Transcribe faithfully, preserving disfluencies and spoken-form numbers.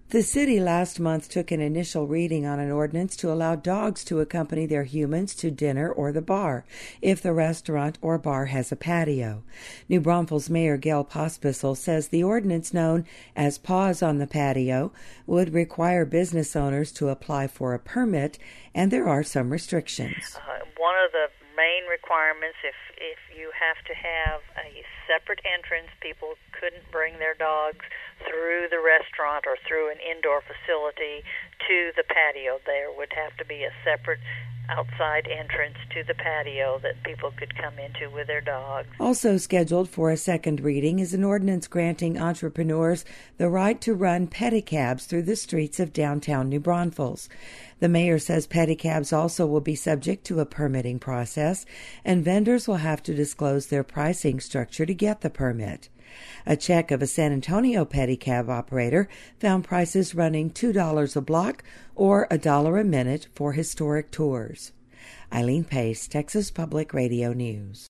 The city last month took an initial reading on an ordinance to allow dogs to accompany their humans to dinner or the bar if the restaurant or bar has a patio. New Braunfels Mayor Gail Pospisil says the ordinance, known as Paws on the Patio, would require business owners to apply for a permit, and there are some restrictions. Uh, one of the main requirements, if if you have to have a separate entrance, people couldn't bring their dogs through the restaurant or through an indoor facility to the patio. There would have to be a separate outside entrance to the patio that people could come into with their dogs. Also scheduled for a second reading is an ordinance granting entrepreneurs the right to run pedicabs through the streets of downtown New Braunfels. The mayor says pedicabs also will be subject to a permitting process, and vendors will have to disclose their pricing structure to get the permit. A check of a San Antonio pedicab operator found prices running two dollars a block or a dollar a minute for historic tours. Eileen Pace, Texas Public Radio News.